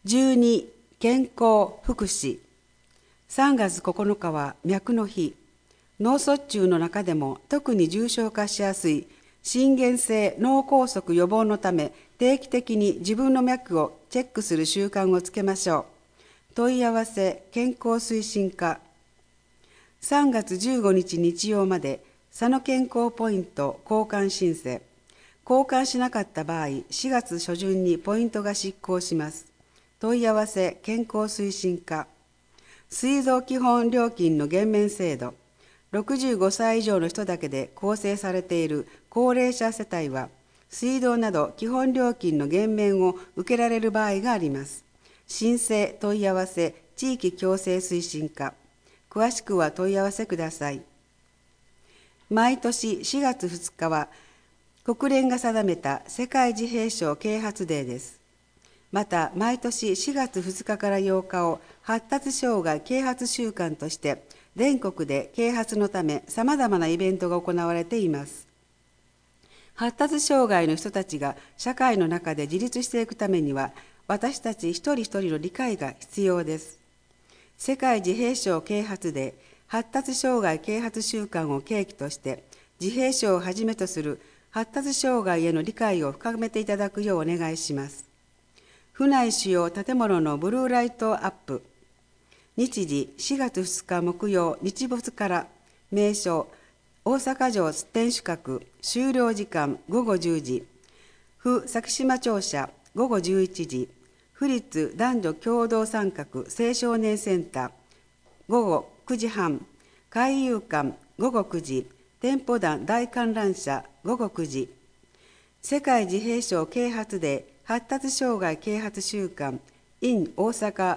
12、健康福祉。3月9日は脈の日。脳卒中の中でも特に重症化しやすい心原性脳梗塞予防のため、定期的に自分の脈をチェックする習慣をつけましょう。問い合わせ健康推進課。3月15日日曜まで佐野健康ポイント交換申請。交換しなかった場合、4月初旬にポイントが失効します。問い合わせ健康推進課。水道基本料金の減免制度。65歳以上の人だけで構成されている高齢者世帯は、水道など基本料金の減免を受けられる場合があります。申請問い合わせ地域共生推進課。詳しくは問い合わせください。毎年4月2日は、国連が定めた世界自閉症啓発デーです。また、毎年4月2日から8日を発達障害啓発週間として、全国で啓発のため様々なイベントが行われています。発達障害の人たちが社会の中で自立していくためには、私たち一人一人の理解が必要です。世界自閉症啓発デー、発達障害啓発週間を契機として、自閉症をはじめとする発達障害への理解を深めていただくようお願いします。府内主要建物のブルーライトアップ。日時4月2日木曜日没から。名称大阪城天守閣。終了時間午後10時。府先島庁舎午後11時。府立男女共同参画青少年センター午後9時半。海遊館午後9時。店舗団大観覧車午後9時。世界自閉症啓発デー発達障害啓発週間 in 大阪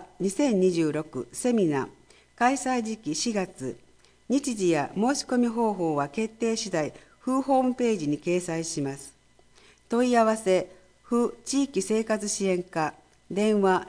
2026セミナー。開催時期4月。日時や申し込み方法は決定次第府ホームページに掲載します。問い合わせ府地域生活支援課。電話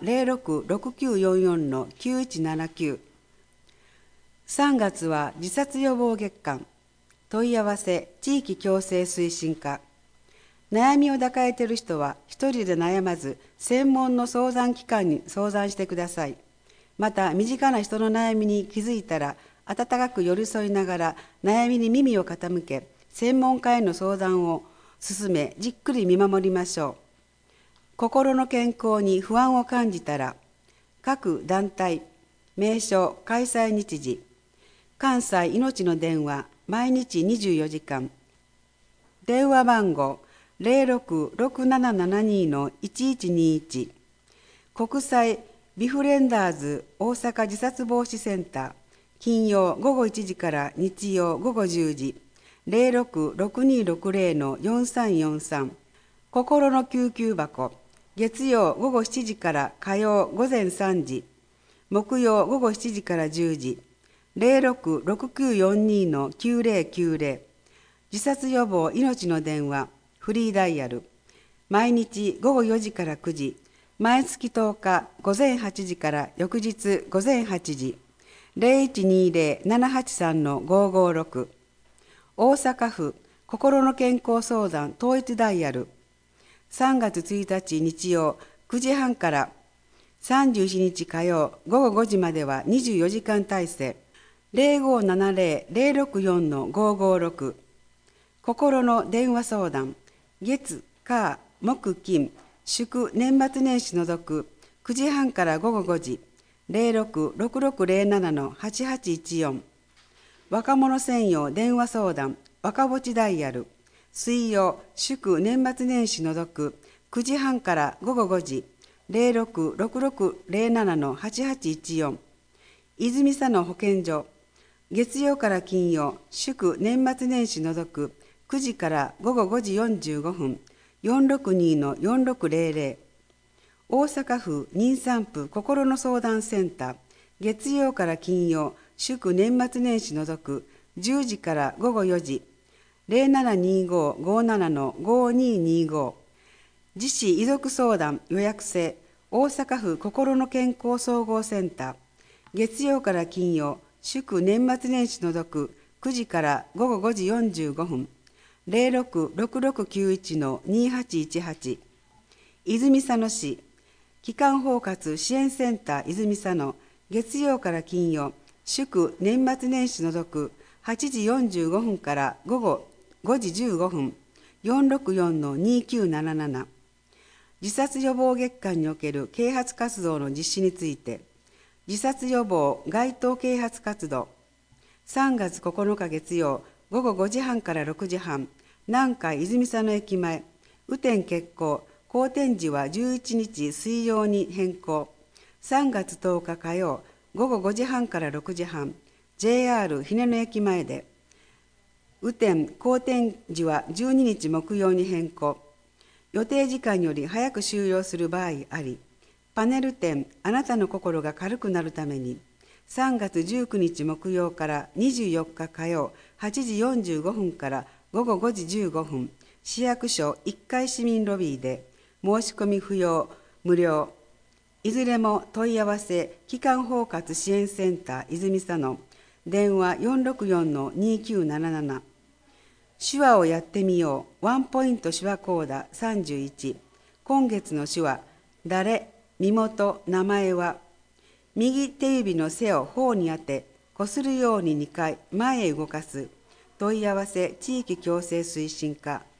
066944-9179。3月は自殺予防月間。問い合わせ地域共生推進課。悩みを抱えている人は一人で悩まず、専門の相談機関に相談してください。また、身近な人の悩みに気づいたら、温かく寄り添いながら悩みに耳を傾け、専門家への相談を進め、じっくり見守りましょう。心の健康に不安を感じたら、各団体、名称、開催日時、関西いのちの電話、毎日24時間。電話番号、066772-1121。国際ビフレンダーズ大阪自殺防止センター。金曜午後1時から日曜午後10時。066260-4343。心の救急箱。月曜午後7時から火曜午前3時。木曜午後7時から10時。066942-9090。自殺予防命の電話。フリーダイヤル。毎日午後4時から9時。毎月10日午前8時から翌日午前8時。0120-783-556。大阪府心の健康相談統一ダイヤル。3月1日日曜9時半から31日火曜午後5時までは24時間体制。0570-064-556。心の電話相談。月、火、木、金、祝年末年始除く9時半から午後5時。066607-8814。若者専用電話相談。若ぼちダイヤル。水曜、祝年末年始除く9時半から午後5時。066607-8814。泉佐野保健所。月曜から金曜、祝年末年始除く9時から午後5時45分。462-4600。大阪府妊産婦心の相談センター。月曜から金曜、祝年末年始除く10時から午後4時。0725-57-5225。自死遺族相談予約制。大阪府心の健康総合センター。月曜から金曜、祝年末年始除く9時から午後5時45分。066691-2818。泉佐野市帰還包括支援センター泉佐野、月曜から金曜、祝年末年始除く8時45分から午後5時15分、464-2977。自殺予防月間における啓発活動の実施について、自殺予防街頭啓発活動、3月9日月曜、午後5時半から6時半、南海泉佐野駅前、雨天決行、好天時は11日水曜に変更。3月10日火曜、午後5時半から6時半、JR 日根野駅前で、雨天、好天時は12日木曜に変更。予定時間より早く終了する場合あり、パネル展、あなたの心が軽くなるために、3月19日木曜から24日火曜、8時45分から午後5時15分、市役所1階市民ロビーで、申し込み不要、無料。いずれも問い合わせ、帰還包括支援センター泉佐野、電話464-2977。手話をやってみよう。ワンポイント手話講座31。今月の手話、誰、身元、名前は、右手指の背を頬に当て、こするように2回前へ動かす。問い合わせ、地域共生推進課。